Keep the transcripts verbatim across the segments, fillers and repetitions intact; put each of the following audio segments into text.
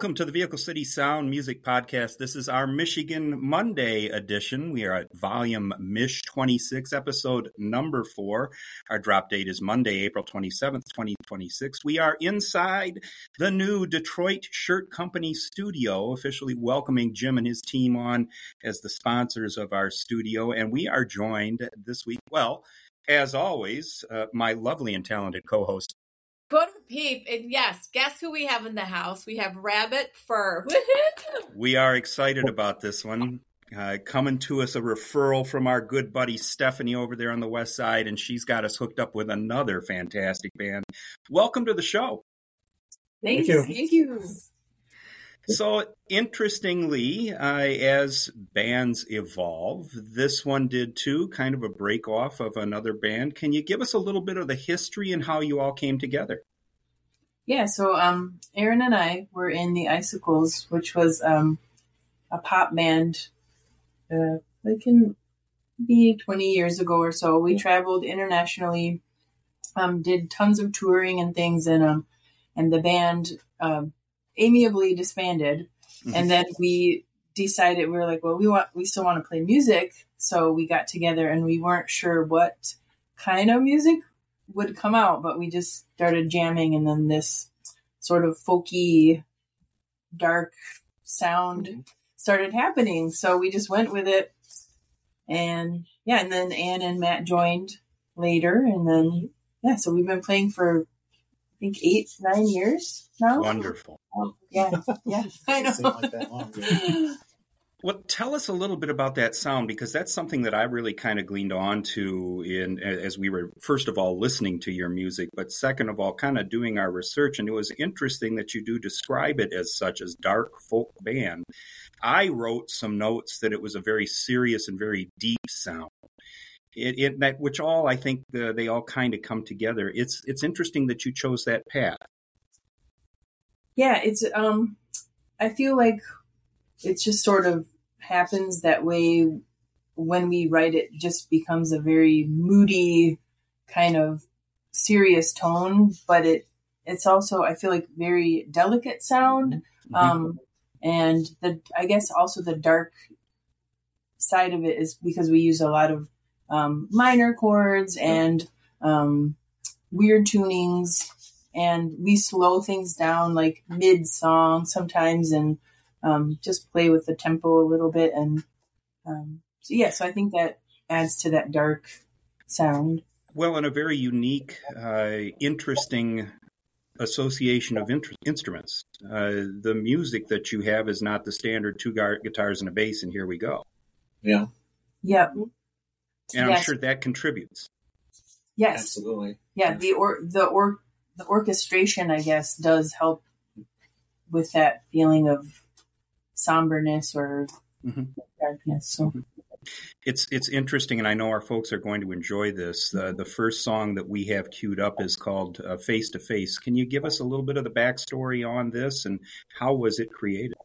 Welcome to the Vehicle City Sound Music Podcast. This is our Michigan Monday edition. We are at volume Mich twenty-six, episode number four. Our drop date is Monday, April twenty-seventh, twenty twenty-six. We are inside the new Detroit Shirt Company studio, officially welcoming Jim and his team on as the sponsors of our studio. And we are joined this week, well, as always, uh, my lovely and talented co-host, Good peep. And yes, guess who we have in the house? We have Rabbit Fur. We are excited about this one. Uh, coming to us, a referral from our good buddy Stephanie over there on the west side, and she's got us hooked up with another fantastic band. Welcome to the show. Thank you. Thank you. So, interestingly, uh, as bands evolve, this one did too, kind of a break off of another band. Can you give us a little bit of the history and how you all came together? Yeah, so um, Aaron and I were in the Icicles, which was um, a pop band, uh, like in maybe twenty years ago or so. We traveled internationally, um, did tons of touring and things, and um, and the band um, amiably disbanded. Mm-hmm. And then we decided, we were like, well, we want, we still want to play music. So we got together and we weren't sure what kind of music would come out, but we just started jamming. And then this sort of folky, dark sound mm-hmm. started happening. So we just went with it. And yeah, and then Ann and Matt joined later. And then, yeah, so we've been playing for, I think, eight, nine years now. Wonderful. Um, yeah, yeah, I know. Like that long, yeah. Well, tell us a little bit about that sound, because that's something that I really kind of gleaned on to in, as we were, first of all, listening to your music, but second of all, kind of doing our research. And it was interesting that you do describe it as such, as dark folk band. I wrote some notes that it was a very serious and very deep sound. It, it that which all I think the, they all kind of come together. It's it's interesting that you chose that path. Yeah, it's um, I feel like it's just sort of happens that way when we write it. Just becomes a very moody kind of serious tone, but it it's also, I feel like, very delicate sound. Mm-hmm. Um, and the I guess also the dark side of it is because we use a lot of um, minor chords and um, weird tunings. And we slow things down like mid-song sometimes and um, just play with the tempo a little bit. And um, so, yeah, so I think that adds to that dark sound. Well, and a very unique, uh, interesting association of int- instruments. Uh, the music that you have is not the standard two gar- guitars and a bass, and here we go. Yeah. Yeah. And yes. I'm sure that contributes. Yes. Absolutely. Yeah, the or the or the orchestration, I guess, does help with that feeling of somberness or mm-hmm. darkness. So mm-hmm. it's it's interesting, and I know our folks are going to enjoy this. Uh, the first song that we have queued up is called uh, Face to Face. Can you give us a little bit of the backstory on this, and how was it created?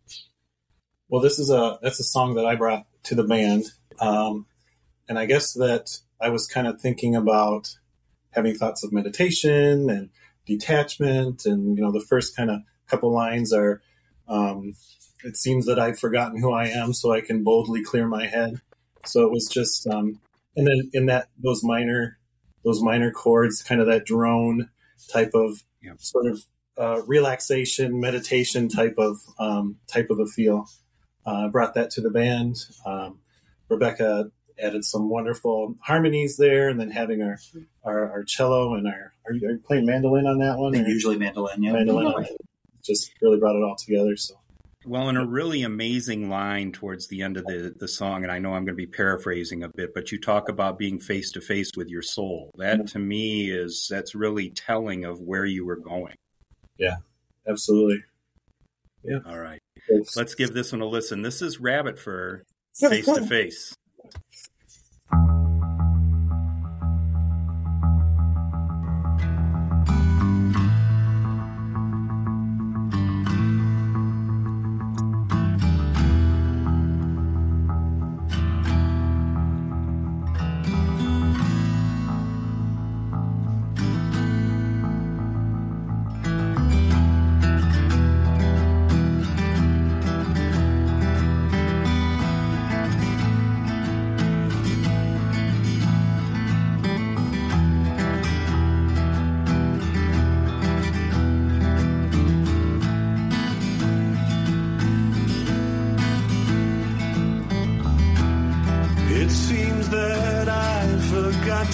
Well, this is a that's a song that I brought to the band, um, and I guess that I was kind of thinking about having thoughts of meditation and detachment. And, you know, the first kind of couple lines are, um, it seems that I've forgotten who I am so I can boldly clear my head. So it was just, um, and then in that, those minor, those minor chords, kind of that drone type of yeah. sort of uh, relaxation, meditation type of, um, type of a feel. I uh, brought that to the band. Um, Rebecca added some wonderful harmonies there, and then having our our, our cello and our are you, are you playing mandolin on that one? Usually mandolin, yeah. Mandolin just really brought it all together. So well, and a really amazing line towards the end of the, the song, and I know I'm going to be paraphrasing a bit, but you talk about being face to face with your soul. That to me is that's really telling of where you were going. Yeah, absolutely. Yeah. All right. Thanks. Let's give this one a listen. This is Rabbit Fur, Face to Face.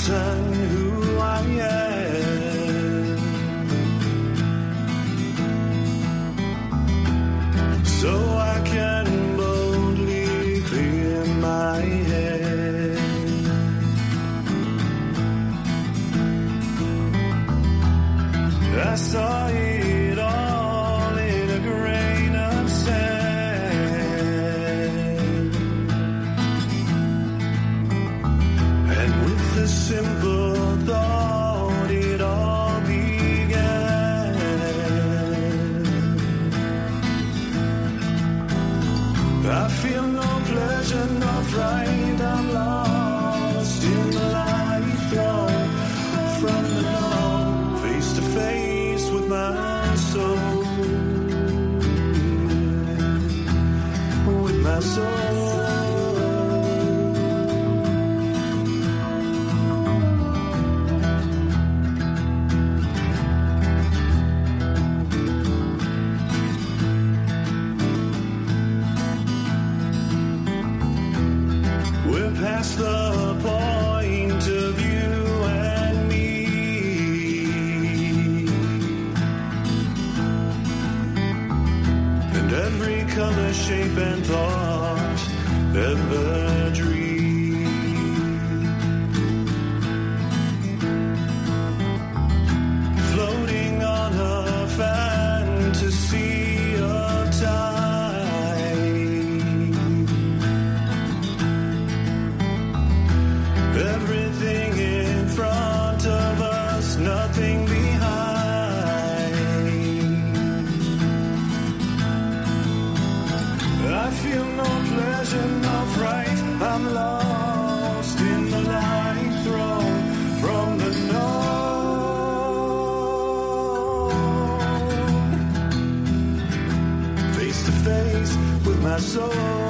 forgotten who I am. So I can boldly clear my head. I saw it all in a grain of sand, and with a simple thought it all began. I feel no pleasure, no fright, I'm lost in the light thrown from the dawn, face to face with my soul, with my soul. We're past the point of you and me, and every color, shape, and thought ever dreamed. Floating on a fantasy of time, everything in front of us, nothing behind. I feel no pleasure, no fright, I'm lost in the light thrown from the known, face to face with my soul.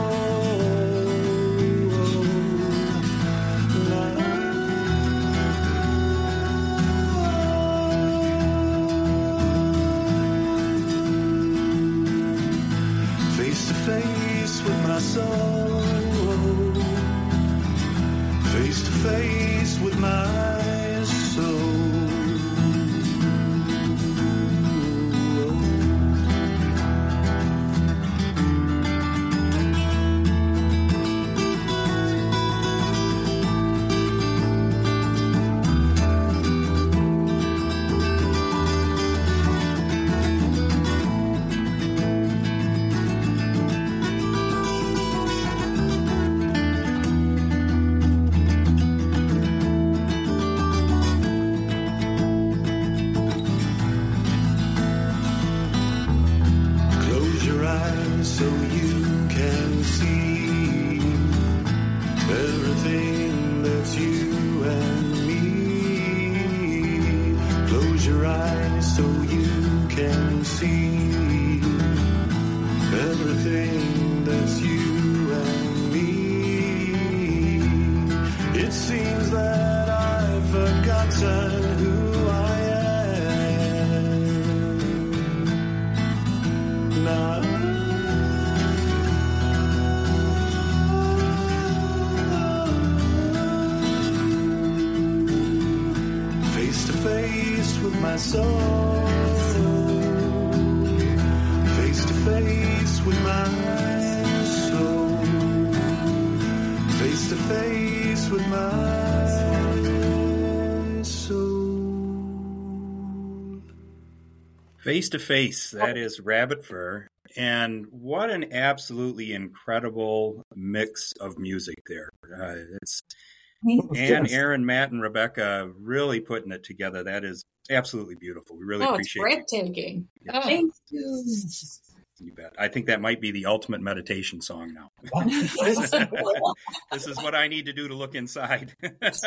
Face to face with my soul, face to face with my soul. Close your eyes so you can see everything that's you and me. Close your eyes so you can see everything that's you and me. It seems that I've forgotten who I am now. Face to face with my soul, face to face with my soul, face to face with my soul. Face to face, that is Rabbit Fur. And what an absolutely incredible mix of music there. Uh, it's Anne, Aaron, Matt, and Rebecca really putting it together. That is absolutely beautiful. We really Oh, it's appreciate it. breathtaking. Yeah. Oh. Thank you. You bet. I think that might be the ultimate meditation song now. This is what I need to do to look inside.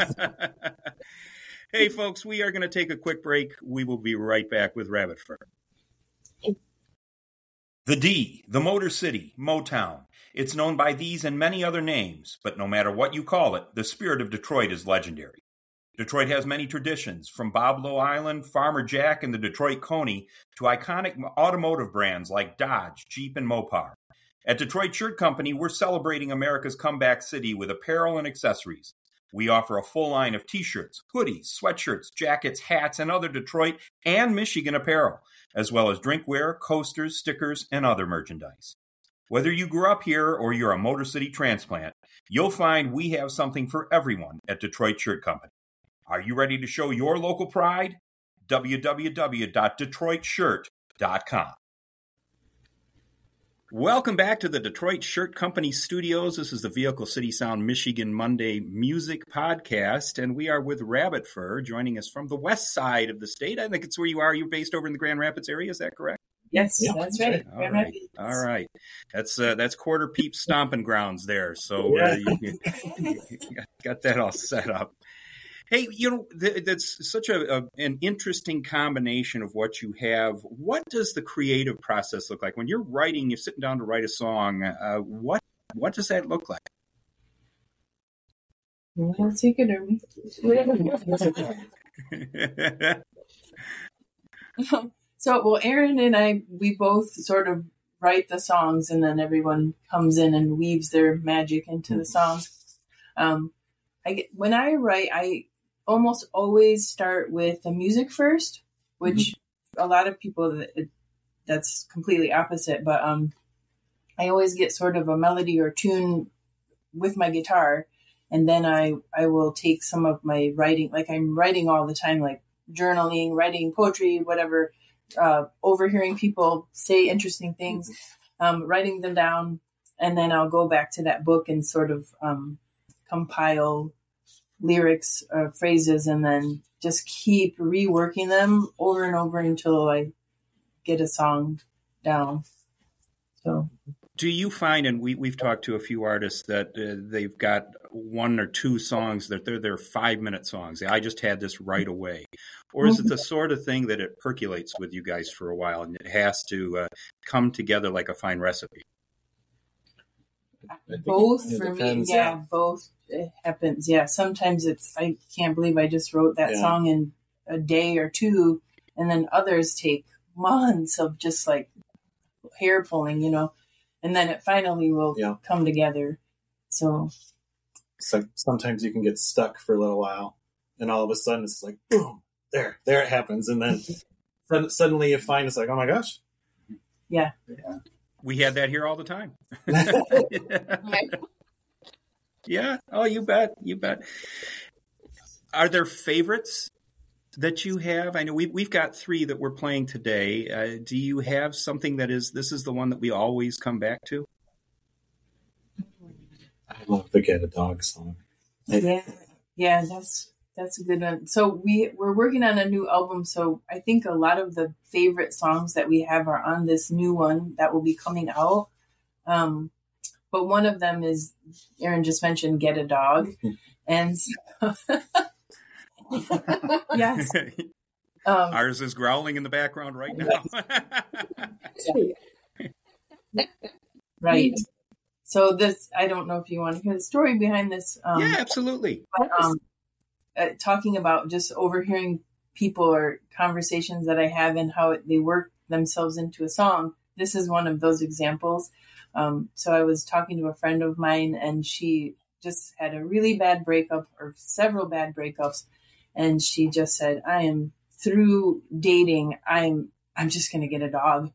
Hey, folks, we are going to take a quick break. We will be right back with Rabbit Fur. The D, the Motor City, Motown. It's known by these and many other names, but no matter what you call it, the spirit of Detroit is legendary. Detroit has many traditions, from Bob Lowe Island, Farmer Jack, and the Detroit Coney, to iconic automotive brands like Dodge, Jeep, and Mopar. At Detroit Shirt Company, we're celebrating America's comeback city with apparel and accessories. We offer a full line of t-shirts, hoodies, sweatshirts, jackets, hats, and other Detroit and Michigan apparel, as well as drinkware, coasters, stickers, and other merchandise. Whether you grew up here or you're a Motor City transplant, you'll find we have something for everyone at Detroit Shirt Company. Are you ready to show your local pride? w w w dot detroit shirt dot com. Welcome back to the Detroit Shirt Company studios. This is the Vehicle City Sound Michigan Monday Music Podcast, and we are with Rabbit Fur, joining us from the west side of the state. I think it's where you are. You're based over in the Grand Rapids area. Is that correct? Yes, Yeah, that's that's right. All right. All right. That's uh, that's Quarter Peep stomping grounds there. So uh, you, you, you got that all set up. Hey, you know, th- that's such a, a an interesting combination of what you have. What does the creative process look like when you're writing? You're sitting down to write a song. Uh, what what does that look like? Well, take it or me. So, well, Aaron and I, we both sort of write the songs, and then everyone comes in and weaves their magic into the songs. Um, I get, when I write, I almost always start with the music first, which mm-hmm. a lot of people, it, that's completely opposite. But um, I always get sort of a melody or tune with my guitar, and then I, I will take some of my writing, like I'm writing all the time, like journaling, writing poetry, whatever, uh, overhearing people say interesting things, um, writing them down, and then I'll go back to that book and sort of um, compile lyrics or phrases, and then just keep reworking them over and over until I get a song down. So, do you find, and we, we've talked to a few artists, that uh, they've got one or two songs that they're, they're five-minute songs. I just had this right away. Or is it the sort of thing that it percolates with you guys for a while and it has to uh, come together like a fine recipe? Both for me, yeah, both it happens. Yeah, sometimes it's, I can't believe I just wrote that Yeah. song in a day or two, and then others take months of just like hair pulling, you know, and then it finally will Yeah. come together. So, So sometimes you can get stuck for a little while, and all of a sudden it's like, boom, there, there it happens. And then sud- suddenly you find it's like, oh my gosh. yeah. We had that here all the time. Yeah. Oh, you bet. You bet. Are there favorites that you have? I know we've, we've got three that we're playing today. Uh, do you have something that is, this is the one that we always come back to? I love the Get a Dog song. Yeah, yeah, that's that's a good one. So we we're working on a new album. So I think a lot of the favorite songs that we have are on this new one that will be coming out. Um, but one of them is, Aaron just mentioned, "Get a Dog," and so, yes, um, Ours is growling in the background right now. right. So this, I don't know if you want to hear the story behind this. Um, Yeah, absolutely. But, um, uh, talking about just overhearing people or conversations that I have and how it, they work themselves into a song. This is one of those examples. Um, so I was talking to a friend of mine, and she just had a really bad breakup, or several bad breakups. And she just said, I am through dating. I'm, I'm just going to get a dog.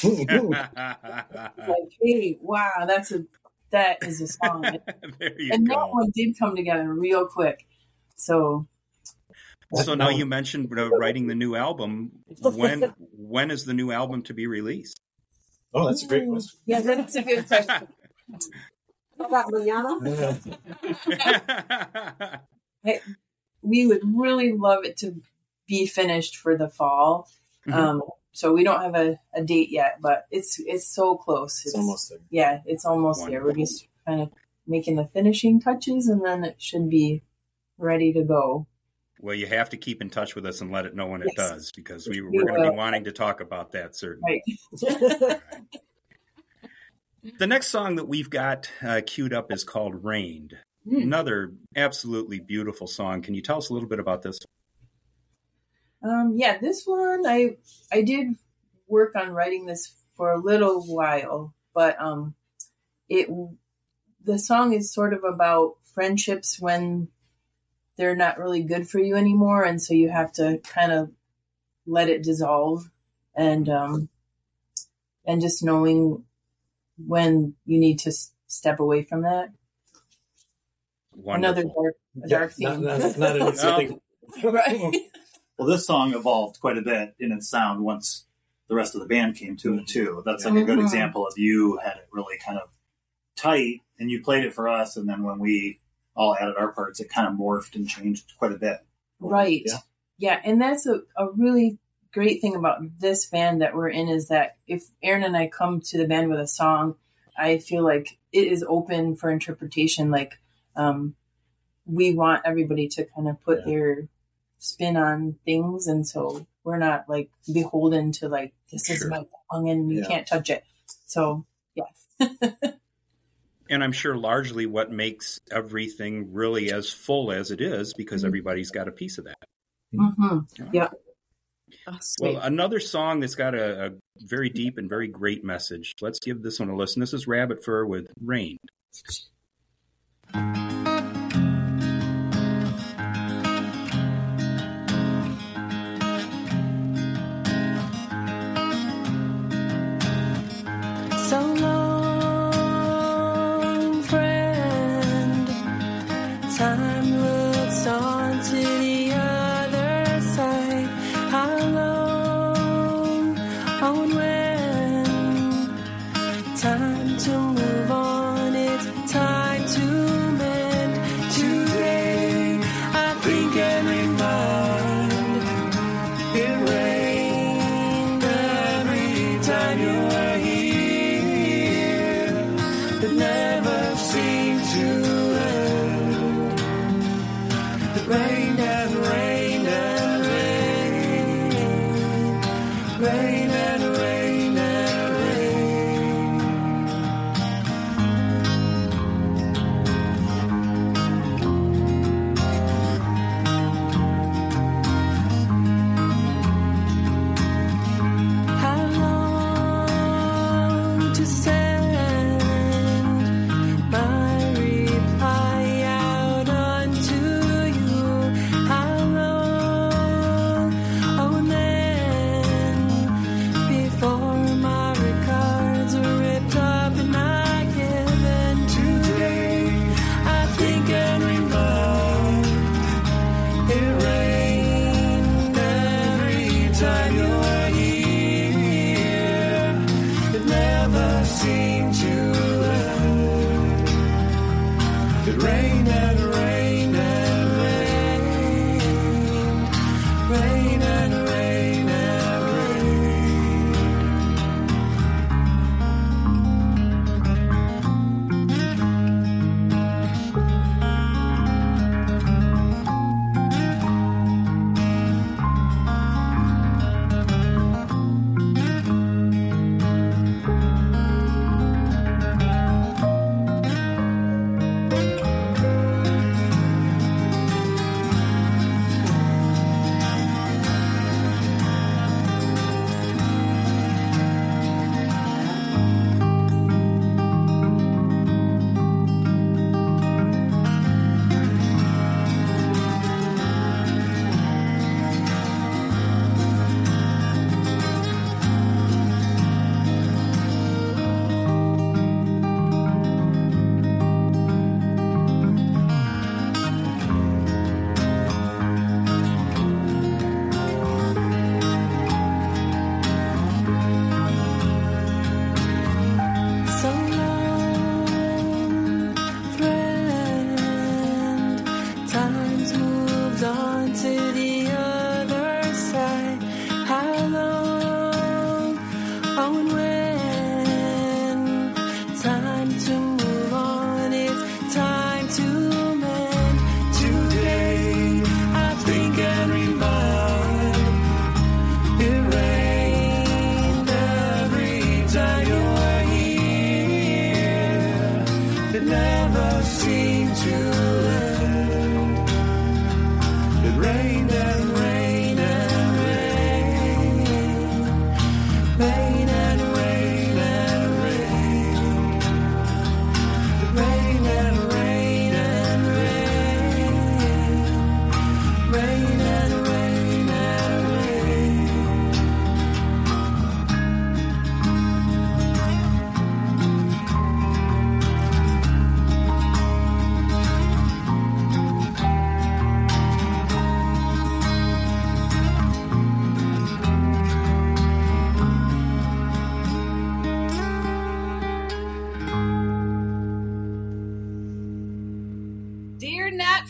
Like, hey, wow, that's a, that is a song. There you And go. that one did come together real quick. So, So now you mentioned uh, writing the new album. When when is the new album to be released? Oh, that's a great question. yeah, that's a good question. How about manana? I, we would really love it to be finished for the fall. Mhm. Um, so we don't have a, a date yet, but it's it's so close. It's almost there. Yeah, it's almost there. We're Wonderful. just kind of making the finishing touches, and then it should be ready to go. Well, you have to keep in touch with us and let it know when it Yes. does, because we, We we're going to be will. wanting to talk about that, certainly. Right. The next song that we've got uh, queued up is called Rained. Hmm. Another absolutely beautiful song. Can you tell us a little bit about this? Um, yeah, this one, I I did work on writing this for a little while, but um, it the song is sort of about friendships when they're not really good for you anymore. And so you have to kind of let it dissolve, and, um, and just knowing when you need to s- step away from that. Wonderful. Another dark, a dark Yeah, theme. Not, not, not an accepting. Right. Well, this song evolved quite a bit in its sound once the rest of the band came to it too. That's like a good Mhm. example of you had it really kind of tight, and you played it for us, and then when we all added our parts, it kind of morphed and changed quite a bit. Right. Yeah. Yeah. And that's a, a really great thing about this band that we're in, is that if Aaron and I come to the band with a song, I feel like it is open for interpretation. Like, um, we want everybody to kind of put Yeah. their spin on things. And so we're not like beholden to like, this is Sure. my song and you Yeah. can't touch it. So, yes. And I'm sure largely what makes everything really as full as it is because Mhm. everybody's got a piece of that. hmm Yeah. Oh, sweet. Well, another song that's got a, a very deep and very great message. Let's give this one a listen. This is Rabbit Fur with Rain. So long, friend. Time looks on to the other side. How long, oh, and when? Time to move on. It's time to mend. Today, I think and remind. It rained every time you were here. It never seemed to end. It rained and rained and rained. Rained and rained and rained. How long to send my reply out unto you? How long, oh, and then before my records are ripped up and not given today, I think and remind. It rained every time you were here. It never seemed to end. It rained and rained and rained. Rained and rained and rained.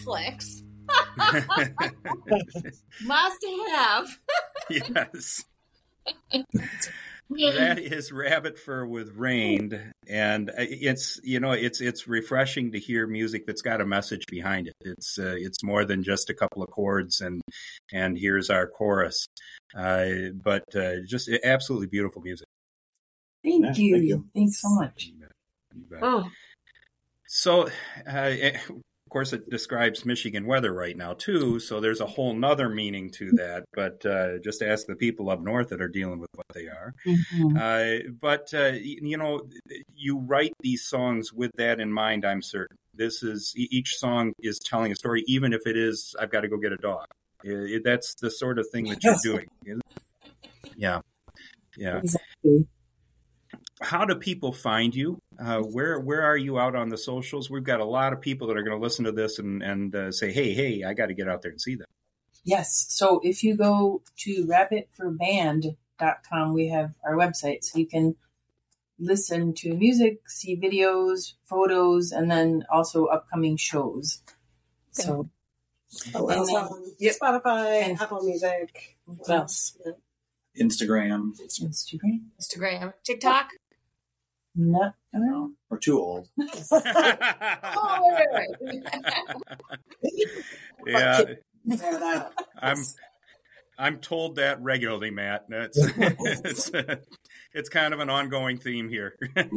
Netflix. Must have. Yes. That is Rabbit Fur with Rained, and it's you know it's it's refreshing to hear music that's got a message behind it. It's uh, it's more than just a couple of chords and and here's our chorus, uh, but uh, just absolutely beautiful music. Thank, Yeah, you. thank you. Thanks so much. You bet. You bet. Oh, So, uh, of course, it describes Michigan weather right now, too, so there's a whole nother meaning to that, but uh, just ask the people up north that are dealing with what they are. Mhm. Uh, but, uh, you know, you write these songs with that in mind, I'm certain. This is, each song is telling a story, even if it is, I've got to go get a dog. It, that's the sort of thing that you're Yes. doing. Isn't it? Yeah. Yeah. Exactly. How do people find you? Uh, where where are you out on the socials? We've got a lot of people that are going to listen to this and and uh, say, hey, hey, I got to get out there and see them. Yes. So if you go to rabbit for band dot com, we have our website. So you can listen to music, see videos, photos, and then also upcoming shows. So Oh, And also then- on yep. Spotify, And- Apple Music. What else? Yeah. Instagram. Instagram. Instagram, TikTok. No. no. We're too old. Oh, wait, wait, wait. Yeah, Yeah, that- I'm I'm told that regularly, Matt. That's it's it's kind of an ongoing theme here.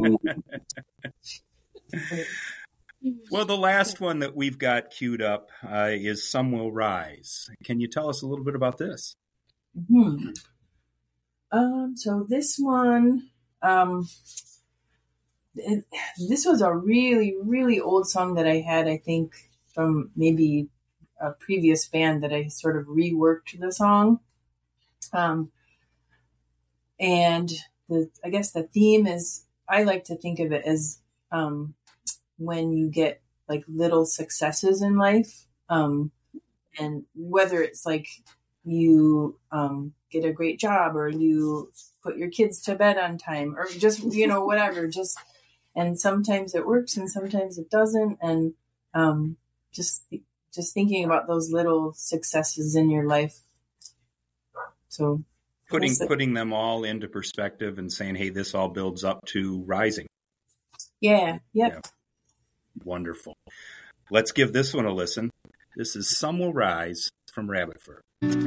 Well, the last one that we've got queued up uh, is "Some Will Rise." Can you tell us a little bit about this? Hmm. Um, so this one, um, it, this was a really, really old song that I had, I think, from maybe a previous band that I sort of reworked the song. Um, and the, I guess the theme is, I like to think of it as, um, when you get like little successes in life, um, and whether it's like you, um, get a great job or you put your kids to bed on time or just, you know, whatever, just, and sometimes it works and sometimes it doesn't. And, um, just, just thinking about those little successes in your life. So Putting Yes. putting them all into perspective and saying, "Hey, this all builds up to rising." yeah, yep. Yeah. Wonderful. Let's give this one a listen. This is "Some Will Rise" from Rabbit Fur.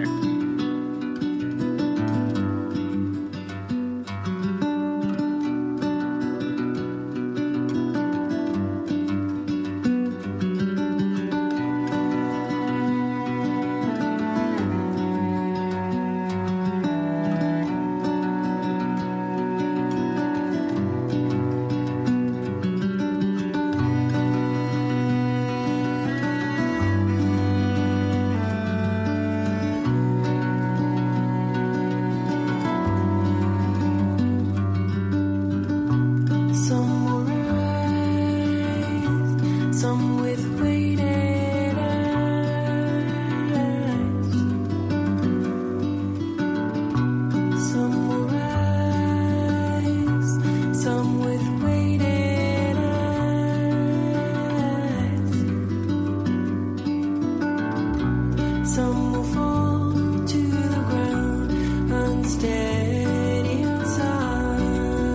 Some will rise, some with weighted eyes. Some will rise, some with weighted eyes. Some will fall to the ground unsteady and sound.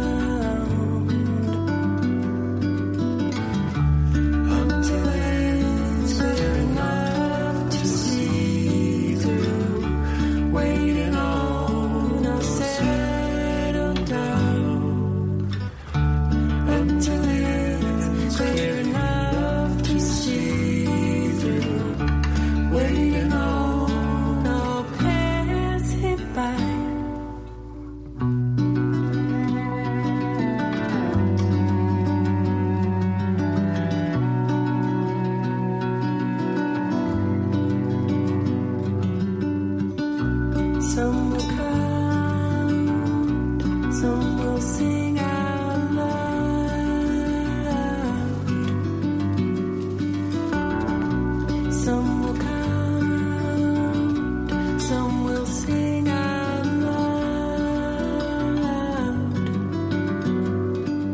Until it's clear enough to see through, waiting on a settle down. Until it's clear enough to see through, waiting on a passing by. Some will count, some will sing out loud. Some will count, some will sing out loud.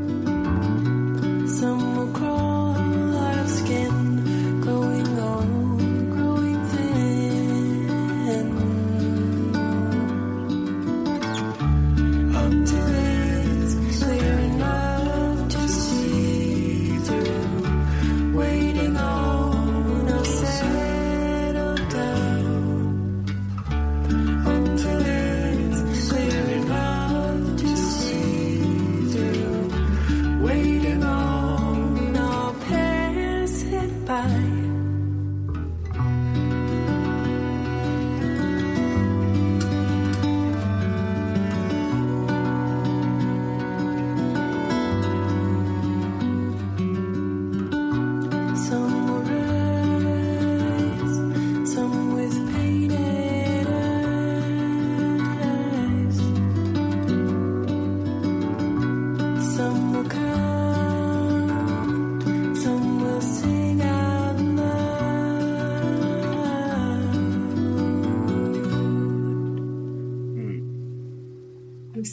Some will crawl out of skin, going old.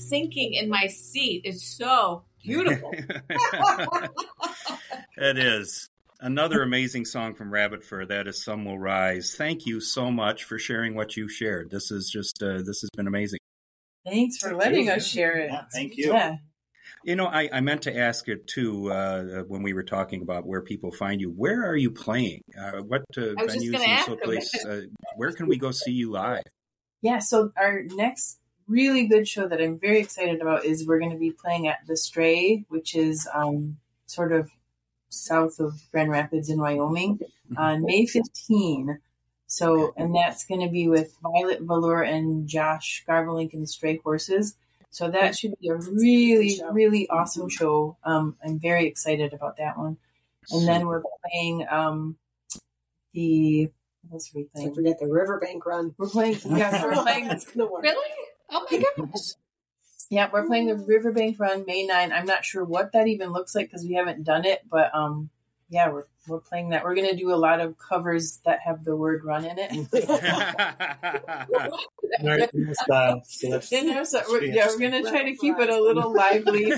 sinking in my seat. It's so beautiful. It is. Another amazing song from Rabbit Fur. That is Some Will Rise. Thank you so much for sharing what you shared. This is just, uh, this has been amazing. Thanks for letting us share it. Yeah, thank you. Yeah. You know, I, I meant to ask it too uh, when we were talking about where people find you. Where are you playing? Uh, what uh, I was just venues gonna and ask so him. place? Uh, where can we go see you live? Yeah, so our next really good show that I'm very excited about is we're going to be playing at The Stray, which is um, sort of south of Grand Rapids in Wyoming, on May fifteenth. So, and that's going to be with Violet Valor and Josh Garvelink and the Stray Horses. So that should be a really, really awesome show. Um, I'm very excited about that one. And then we're playing um, the, what else are we playing? Don't forget the Riverbank Run. We're playing, yeah, we're playing, That's gonna work. Really? Oh my goodness. yeah, we're playing the Riverbank Run May ninth. I'm not sure what that even looks like because we haven't done it, but um, yeah, we're we're playing that. We're going to do a lot of covers that have the word run in it. American style. So that's- You know, so we're, Should be yeah, we're going to try to keep it a Run. little lively.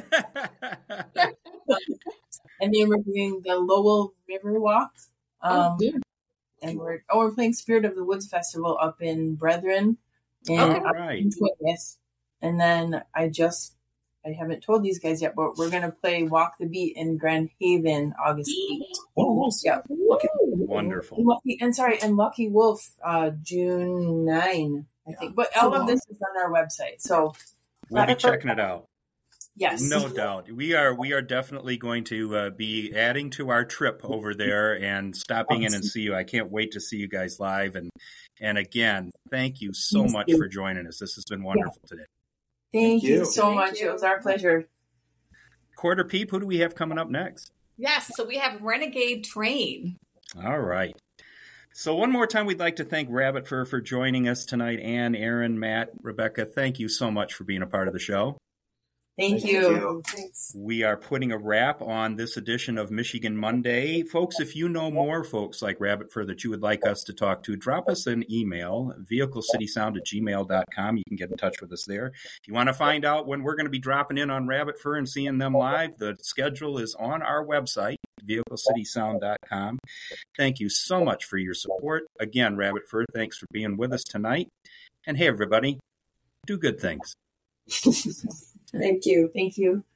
And then we're doing the Lowell River Walk. Um, and we're oh, we're playing Spirit of the Woods Festival up in Brethren. And All right. Yes. And then I just I haven't told these guys yet, but we're gonna play Walk the Beat in Grand Haven August eighth. Oh, nice. Yeah. Wonderful. And Lucky and sorry, and Lucky Wolf uh June ninth, I think. But all of this is on our website. So We'll be checking it out. yes. No doubt. We are we are definitely going to uh, be adding to our trip over there and stopping in and see you. I can't wait to see you guys live. And and again, thank you so Thank much you. for joining us. This has been wonderful today. Thank Thank you you. so Thank much. you. It was our pleasure. Quarter Peep, who do we have coming up next? Yes, so we have Renegade Train. All right. So one more time, we'd like to thank Rabbit Fur for joining us tonight. Ann, Aaron, Matt, Rebecca, thank you so much for being a part of the show. Thank, Thank you. you. Thanks. We are putting a wrap on this edition of Michigan Monday. Folks, if you know more folks like Rabbit Fur that you would like us to talk to, drop us an email, vehicle city sound at gmail dot com. You can get in touch with us there. If you want to find out when we're going to be dropping in on Rabbit Fur and seeing them live, the schedule is on our website, vehicle city sound dot com. Thank you so much for your support. Again, Rabbit Fur, thanks for being with us tonight. And hey, everybody, do good things. Thank you. Thank you.